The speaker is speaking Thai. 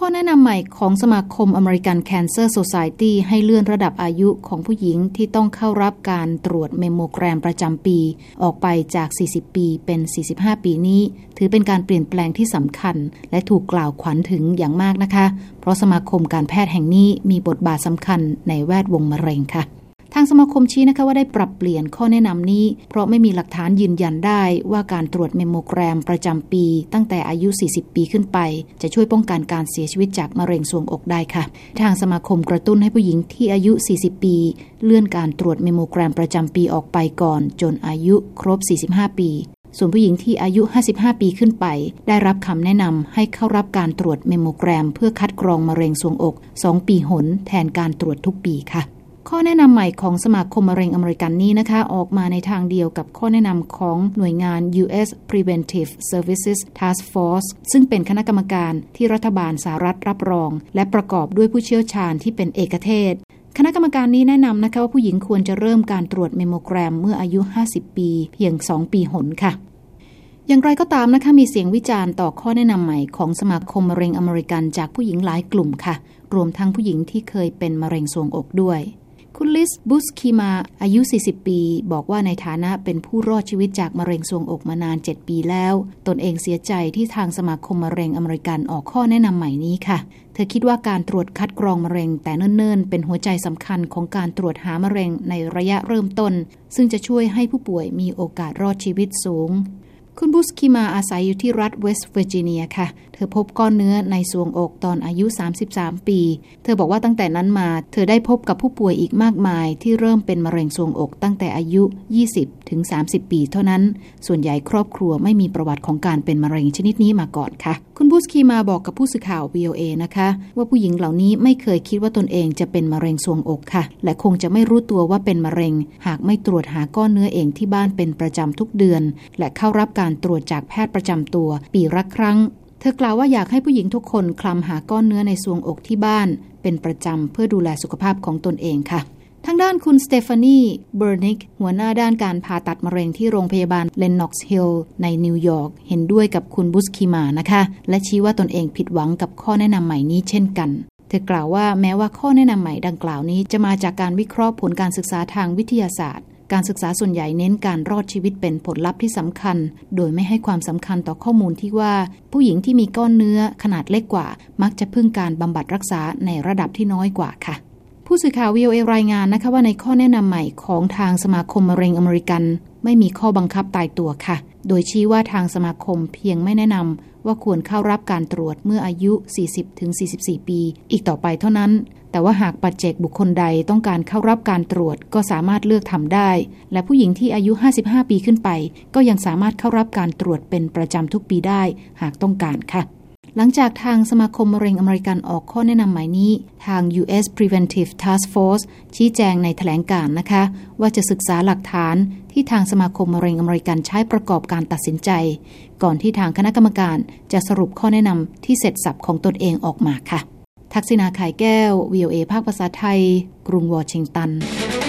ข้อแนะนำใหม่ของสมาคม American Cancer Society ให้เลื่อนระดับอายุของผู้หญิงที่ต้องเข้ารับการตรวจเมมโมแกรมประจำปีออกไปจาก40ปีเป็น45ปีนี้ถือเป็นการเปลี่ยนแปลงที่สำคัญและถูกกล่าวขวัญถึงอย่างมากนะคะเพราะสมาคมการแพทย์แห่งนี้มีบทบาทสำคัญในแวดวงมะเร็งค่ะทางสมาคมชี้นะคะว่าได้ปรับเปลี่ยนข้อแนะนำนี้เพราะไม่มีหลักฐานยืนยันได้ว่าการตรวจเมมโมแกรมประจำปีตั้งแต่อายุ40ปีขึ้นไปจะช่วยป้องกันการเสียชีวิตจากมะเร็งทรวงอกได้ค่ะทางสมาคมกระตุ้นให้ผู้หญิงที่อายุ40ปีเลื่อนการตรวจเมมโมแกรมประจำปีออกไปก่อนจนอายุครบ45ปีส่วนผู้หญิงที่อายุ55ปีขึ้นไปได้รับคำแนะนำให้เข้ารับการตรวจเมมโมแกรมเพื่อคัดกรองมะเร็งทรวงอก2ปีหนแทนการตรวจทุกปีค่ะข้อแนะนำใหม่ของสมาคมมะเร็งอเมริกันนี้นะคะออกมาในทางเดียวกับข้อแนะนำของหน่วยงาน U.S. Preventive Services Task Force ซึ่งเป็นคณะกรรมการที่รัฐบาลสหรัฐรับรองและประกอบด้วยผู้เชี่ยวชาญที่เป็นเอกเทศคณะกรรมการนี้แนะนำนะคะว่าผู้หญิงควรจะเริ่มการตรวจเมมโมแกรมเมื่ออายุ50ปีเพียง2ปีหนค่ะอย่างไรก็ตามนะคะมีเสียงวิจารณ์ต่อข้อแนะนำใหม่ของสมาคมมะเร็งอเมริกันจากผู้หญิงหลายกลุ่มค่ะรวมทั้งผู้หญิงที่เคยเป็นมะเร็งทรวงอกด้วยคุณลิสบุสคีมาอายุ40ปีบอกว่าในฐานะเป็นผู้รอดชีวิตจากมะเร็งทรวงอกมานาน7ปีแล้วตนเองเสียใจที่ทางสมาคมมะเร็งอเมริกันออกข้อแนะนำใหม่นี้ค่ะเธอคิดว่าการตรวจคัดกรองมะเร็งแต่เนิ่นๆเป็นหัวใจสำคัญของการตรวจหามะเร็งในระยะเริ่มต้นซึ่งจะช่วยให้ผู้ป่วยมีโอกาสรอดชีวิตสูงคุณบุสคิมาอาศัยอยู่ที่รัฐเวสต์เวอร์จิเนียค่ะเธอพบก้อนเนื้อในทรวงอกตอนอายุ33ปีเธอบอกว่าตั้งแต่นั้นมาเธอได้พบกับผู้ป่วยอีกมากมายที่เริ่มเป็นมะเร็งทรวงอกตั้งแต่อายุ20ถึง30ปีเท่านั้นส่วนใหญ่ครอบครัวไม่มีประวัติของการเป็นมะเร็งชนิดนี้มาก่อนค่ะคุณบุสคิมาบอกกับผู้สื่อข่าว VOA นะคะว่าผู้หญิงเหล่านี้ไม่เคยคิดว่าตนเองจะเป็นมะเร็งทรวงอกค่ะและคงจะไม่รู้ตัวว่าเป็นมะเร็งหากไม่ตรวจหาก้อนเนื้อเองที่บ้านเป็นประจำทุกเดือนและเข้ารับการตรวจจากแพทย์ประจำตัวปีละครั้งเธอกล่าวว่าอยากให้ผู้หญิงทุกคนคลำหาก้อนเนื้อในทรวงอกที่บ้านเป็นประจำเพื่อดูแลสุขภาพของตนเองค่ะทางด้านคุณสเตฟานีเบอร์นิกหัวหน้าด้านการผ่าตัดมะเร็งที่โรงพยาบาลเลนน็อกซ์ฮิลล์ในนิวยอร์กเห็นด้วยกับคุณบุสคิมานะคะและชี้ว่าตนเองผิดหวังกับข้อแนะนำใหม่นี้เช่นกันเธอกล่าวว่าแม้ว่าข้อแนะนำใหม่ดังกล่าวนี้จะมาจากการวิเคราะห์ผลการศึกษาทางวิทยาศาสตร์การศึกษาส่วนใหญ่เน้นการรอดชีวิตเป็นผลลัพธ์ที่สำคัญโดยไม่ให้ความสำคัญต่อข้อมูลที่ว่าผู้หญิงที่มีก้อนเนื้อขนาดเล็กกว่ามักจะพึ่งการบำบัดรักษาในระดับที่น้อยกว่าค่ะผู้สื่อข่าว VOA รายงานนะคะว่าในข้อแนะนำใหม่ของทางสมาคมมะเร็งอเมริกันไม่มีข้อบังคับตายตัวค่ะโดยชี้ว่าทางสมาคมเพียงไม่แนะนำว่าควรเข้ารับการตรวจเมื่ออายุ 40-44 ปีอีกต่อไปเท่านั้นแต่ว่าหากปัจเจกบุคคลใดต้องการเข้ารับการตรวจก็สามารถเลือกทำได้และผู้หญิงที่อายุ55ปีขึ้นไปก็ยังสามารถเข้ารับการตรวจเป็นประจำทุกปีได้หากต้องการค่ะหลังจากทางสมาคมมะเร็งอเมริกันออกข้อแนะนำใหม่นี้ทาง U.S. Preventive Task Force ชี้แจงในแถลงการณ์นะคะว่าจะศึกษาหลักฐานที่ทางสมาคมมะเร็งอเมริกันใช้ประกอบการตัดสินใจก่อนที่ทางคณะกรรมการจะสรุปข้อแนะนำที่เสร็จสรรพของตนเองออกมาค่ะทักษิณา ไข่แก้ว VOA ภาคภาษาไทยกรุงวอชิงตัน